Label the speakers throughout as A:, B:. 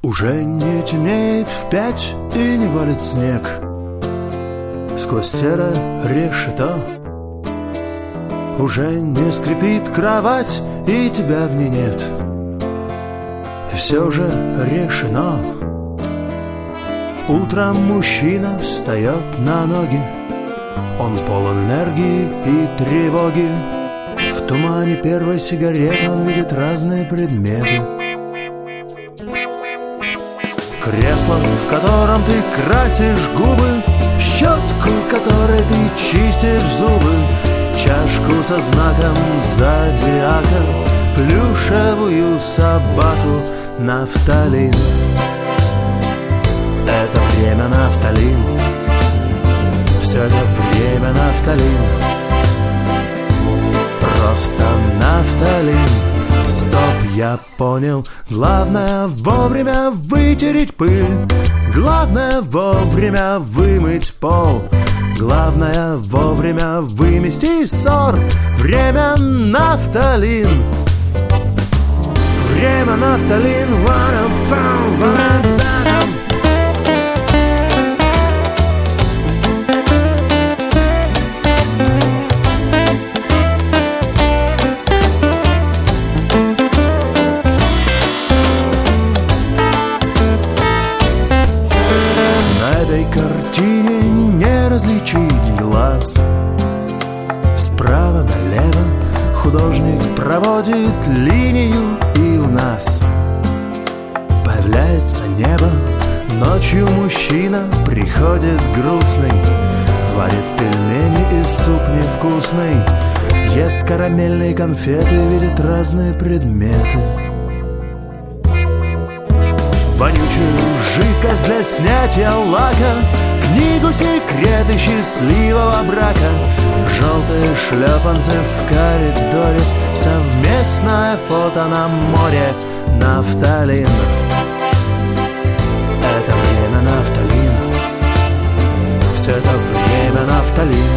A: Уже не темнеет в 5 и не валит снег. Сквозь серое решето уже не скрипит кровать, и тебя в ней нет. И все же решено. Утром мужчина встает на ноги. Он полон энергии и тревоги. В тумане первой сигареты он видит разные предметы. Кресло, в котором ты красишь губы, щетку, которой ты чистишь зубы, чашку со знаком зодиака, плюшевую собаку, нафталин. Это время нафталин. Все это время нафталин. Просто нафталин. Стоп, я понял. Главное вовремя вытереть пыль. Главное вовремя вымыть пол. Главное вовремя вымести ссор. Время нафталин. Время нафталин. На этой картине не различить глаз. Справа налево художник проводит линию, и у нас появляется небо. Ночью мужчина приходит грустный, варит пельмени и суп невкусный, ест карамельные конфеты, видит разные предметы. Вонючую жидкость для снятия лака, книгу «Секреты счастливого брака», желтые шлепанцы в коридоре, совместное фото на море. Нафталин. Это время нафталин. Все это время нафталин.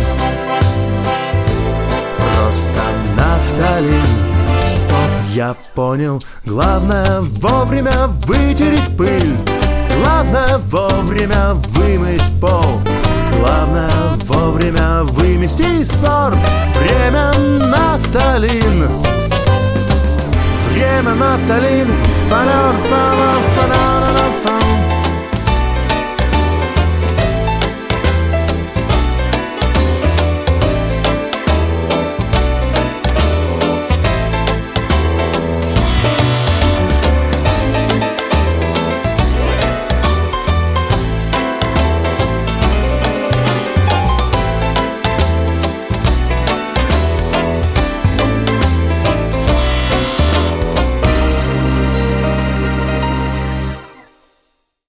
A: Просто нафталин. Стоп, я понял. Главное вовремя вытереть пыль. Главное вовремя вымыть пол. Главное вовремя вымести ссор. Время нафталин. Время нафталин.